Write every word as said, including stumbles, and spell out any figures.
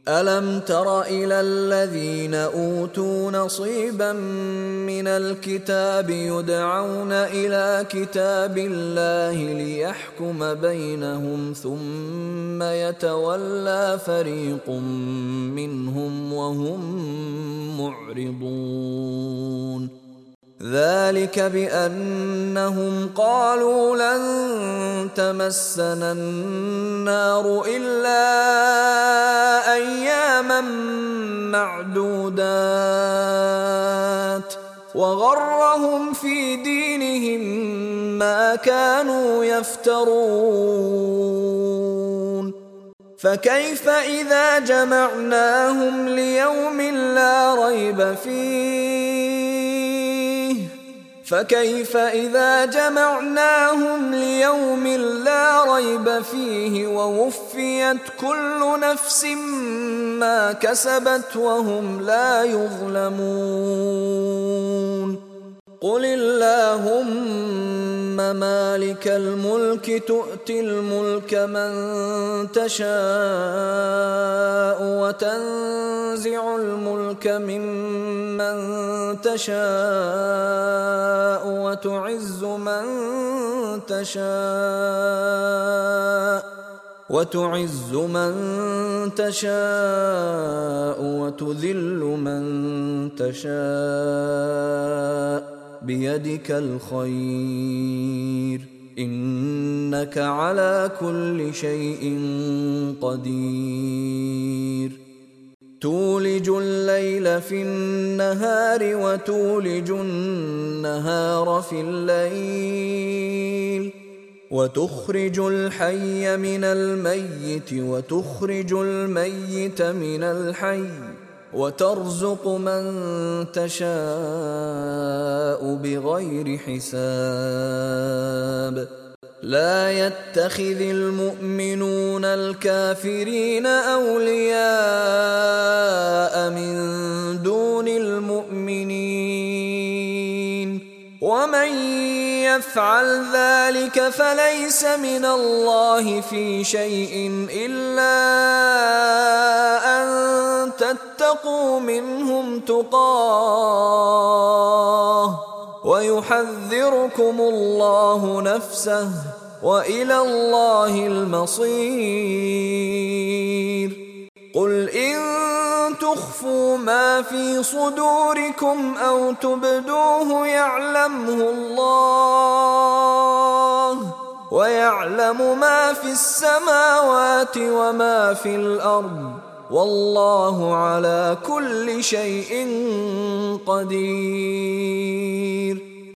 ألم تر إلى الذين أوتوا نصيبا من الكتاب يدعون إلى كتاب الله ليحكم بينهم ثم يتولى فريق منهم وهم معرضون ذلك بأنهم قالوا لن تمسنا النار إلا أياما معدودات وغرهم في دينهم ما كانوا يفترون فكيف إذا جمعناهم ليوم لا ريب فيه فكيف إذا جمعناهم ليوم لا ريب فيه ووفيت كل نفس ما كسبت وهم لا يظلمون قل اللهم مالك الملك تؤتي الملك من تشاء وتنزع الملك ممن تشاء وتعز من تشاء وتعز من تشاء وتذل من تشاء بيدك الخير إنك على كل شيء قدير تولج الليل في النهار وتولج النهار في الليل وتخرج الحي من الميت وتخرج الميت من الحي وترزق من تشاء بغير حساب لا يتخذ المؤمنون الكافرين أولياء من دون المؤمنين ومن يفعل ذلك فليس من الله في شيء إلا أن تتقوا منهم تقاه ويحذركم الله نفسه وإلى الله المصير قل إن تخفوا ما في صدوركم أو تبدوه يعلمه الله ويعلم ما في السماوات وما في الأرض والله على كل شيء قدير